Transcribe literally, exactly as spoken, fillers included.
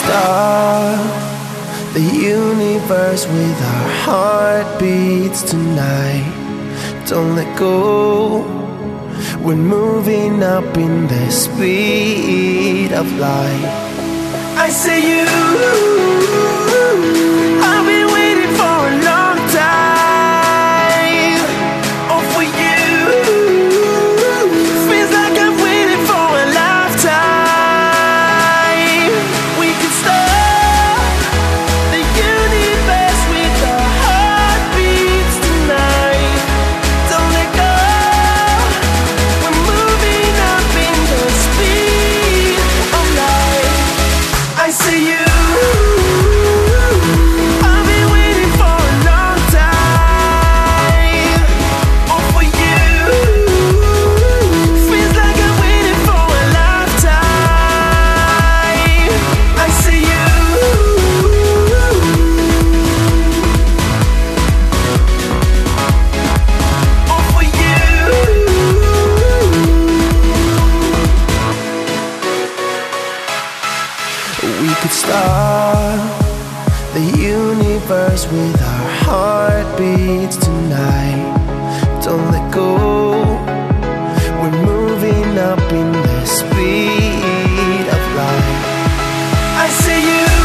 start the universe with our heartbeats tonight. Don't let go. We're moving up in the speed of light. I say you, I've been waiting for a long time. Oh, for you, feels like I've waited for a lifetime. We can start the universe with our heartbeats tonight. Don't let go. We're moving up in the speed of light. I see you. We could start the universe with our heartbeats tonight. Don't let go. We're moving up in the speed of light. I see you.